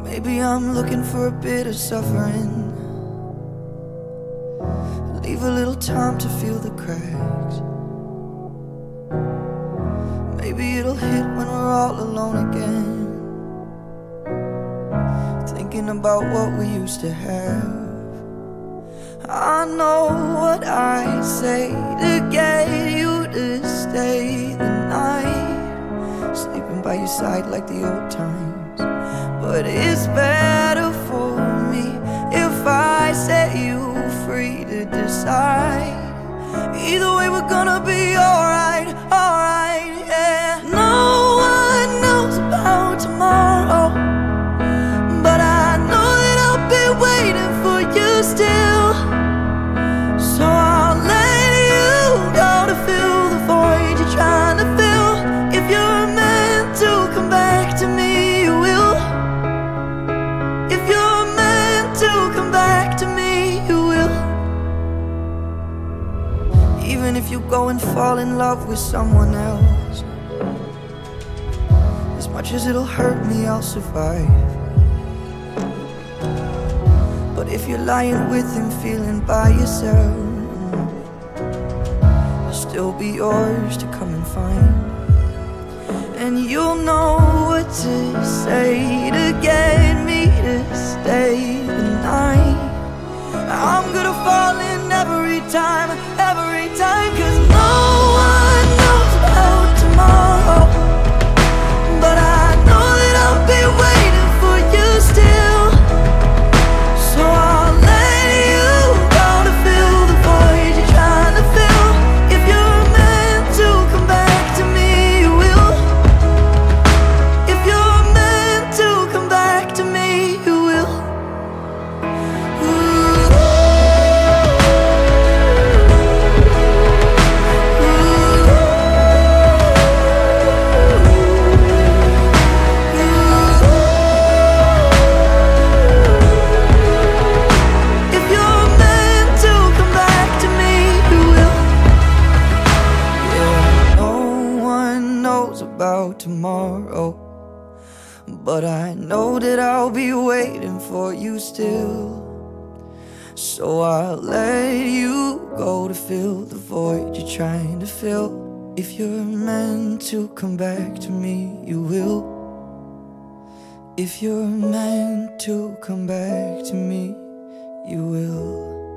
Maybe I'm looking for a bit of suffering. Leave a little time to feel the cracks. Maybe it'll hit when we're all alone again, thinking about what we used to have. I know what I'd say to get you to stay the night, sleeping by your side like the old times. But it's better for me if I set you free to decide. Either way we're gonna be alright, alright, yeah. No one knows about tomorrow, but I know that I'll be waiting for you still. So I'll let you go to fill the void you're trying to fill. If you're meant to come back to me, you will. If you're meant to come back to me, you will. Even if you go and fall in love with someone else, as much as it'll hurt me, I'll survive. But if you're lying with him, feeling by yourself, I'll still be yours to come and find. And you'll know what to say to get me to stay the night. I'm gonna fall in every time, 'cause no one knows about tomorrow, but I know that I'll be waiting for you still. So I'll let you go to fill the void you're trying to fill. If you're meant to come back to me, you will. If you're meant to come back to me, you will. About tomorrow, but I know that I'll be waiting for you still. So I'll let you go to fill the void you're trying to fill. If you're meant to come back to me, you will. If you're meant to come back to me, you will.